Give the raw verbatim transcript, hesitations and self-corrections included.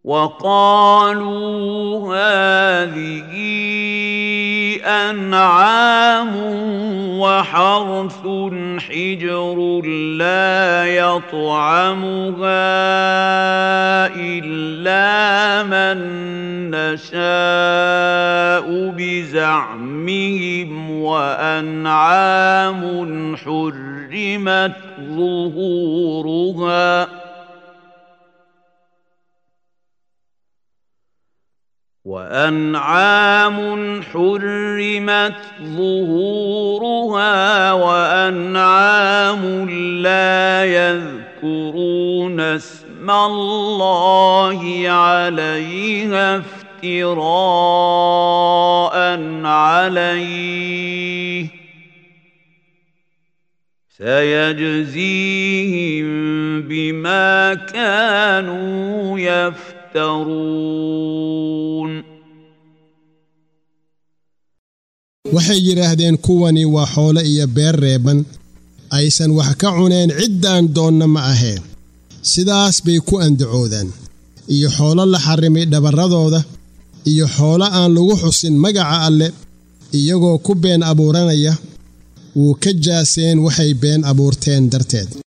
وقالوا هذه أنعام وحرث حجر لا يطعمها إلا من نشاء بزعمهم وأنعام حرمت ظهورها وأنعام حرمت ظهورها وأنعام لا يذكرون اسم الله عليها افتراء عليه سيجزيهم بما كانوا يفترون. waxay yiraahdeen kuwani waa xoolo iyo beer reeban aysan wax ka cuneen ciddaan doonna ma aheen sidaas bay ku andacoodaan iyo xoolo la xarimay dhabaradooda iyo xoolo aan lagu xusin magaca alle iyagoo ku been abuuranaya uu ka jaaseen waxay been abuurteen darteed.